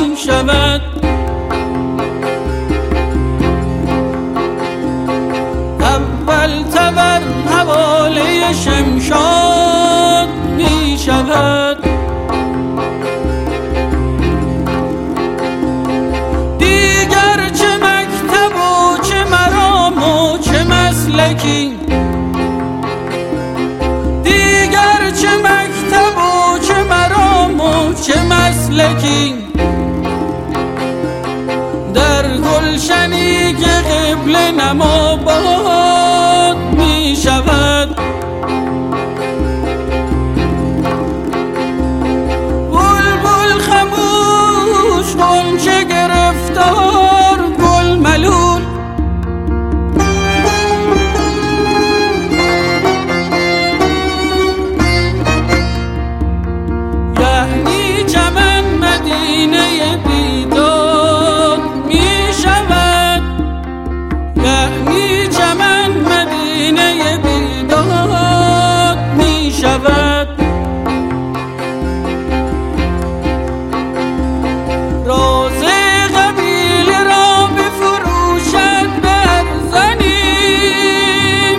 می شود. اول تبر حواله شمشاد می شود. دیگر چه مکتب و چه مرام و چه مسلکی، دیگر چه مکتب و چه مرام و چه مسلکی، در گلشنی که قبله نما باد می شود. بلبل خموش، غنچه گرفتار، گل ملول، یعنی چمن مدینه بیداد می شود، یعنی چمن مدینه بیداد می شود. راز قبیله را بفروشد برزنیم،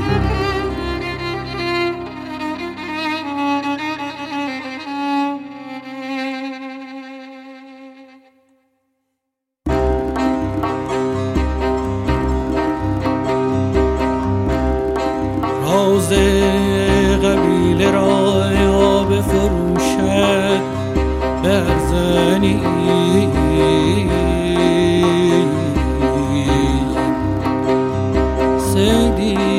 راز قبیله را یا بفروشد برزنیم، سیدی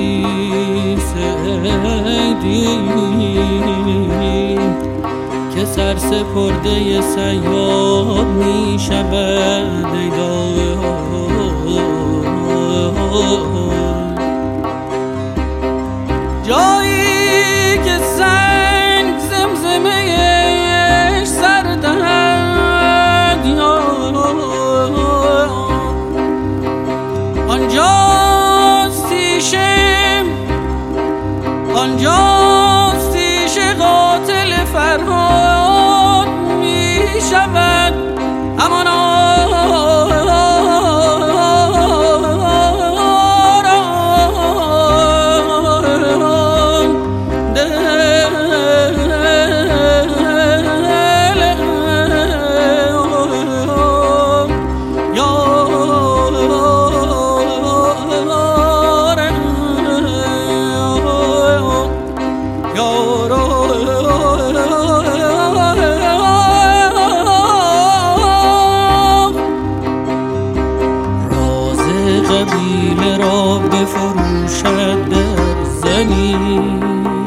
سیدی که سرسپرده صیاد می شود. ای جایی که سنگ زمزمه‌اش سر دهد، آنجاست تیشه، آنجاست تیشه قاتل فرهاد می شود. همانا قبیله را بفروشد برزنیم،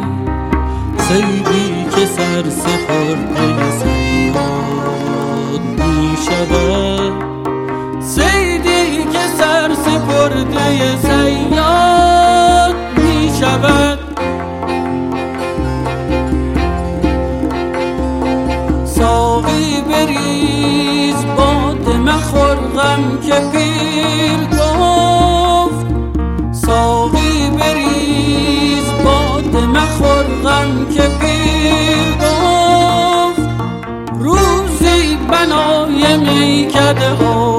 صیدی که سرسپرده صیاد می شود، صیدی که سرسپرده صیاد می شود. ساقی بریز باده مخور غم که پیر گفت، ساقی بریز باده مخور غم که پیر گفت. روزی بنای میکده ها